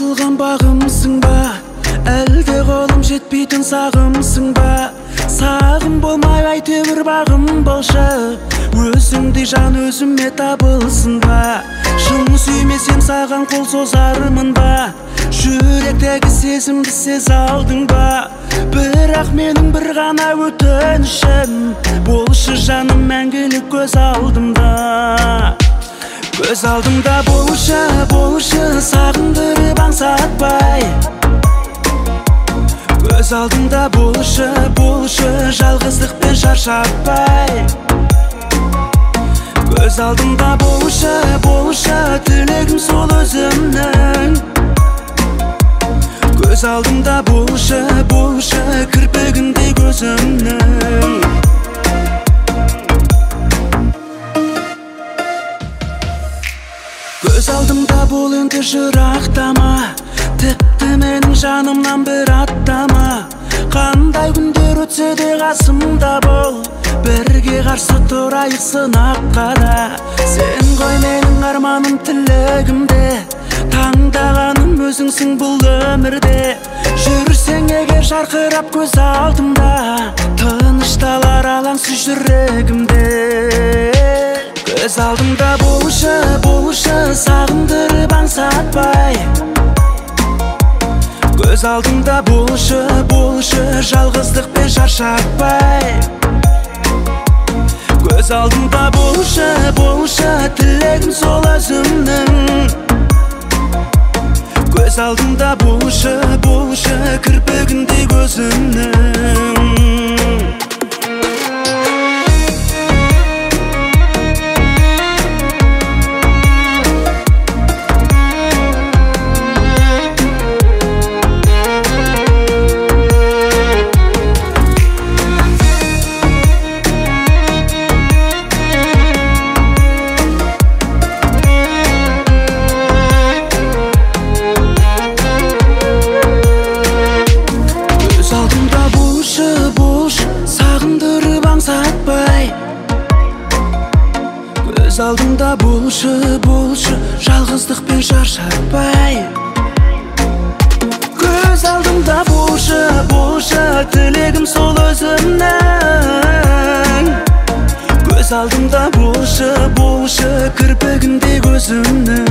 Артылған бағымсың ба, әлде қолым жетпейтін сағымсың ба? Сағым болмай әйтеуір бағым болшы, өзіңдей жан өзіме табылсын ба? Шын сүймесем саған қол созармын ба? Жүректегі сезімді сез алдың ба? Бірақ менің бір ғана өтінішім, болшы жаным мәңгілік көз алдымда. Көз алдымда болшы, болшы, сағындырып аңсатпай. Көз алдымда болшы, болшы, жалғыздықпен шаршатпай. Көз алдымда болшы, болшы, тілегім сол өзімнің. Көз алдымда болшы, болшы, кірпігіндей көзімнің. Көз алдымда бол енді жырақтама, тіпті менің жанымнан бір аттама. Қандай күндер өтсе де қасымда бол, бірге қарсы тұрайық сынаққа да. Сен ғой менің арманым тілегімде, таңдағаным өзіңсің бұл өмірде. Жүрсең егер жарқырап көз алдымда, тынышталар алаңсыз жүрегімде. Көз алдымда болшы, болшы, сағындырып аңсатпай. Көз алдымда болшы, болшы, жалғыздықпен шаршатпай. Көз алдымда болшы, болшы, тілегім сол өзімнің. Көз алдымда болшы, болшы, кірпігіндей көзімнің. Көз алдымда болшы, болшы, жалғыздықпен шаршатпай. Көз алдымда болшы, болшы, тілегім сол өзімнің. Көз алдымда болшы, болшы, кірпігіндей көзімнің.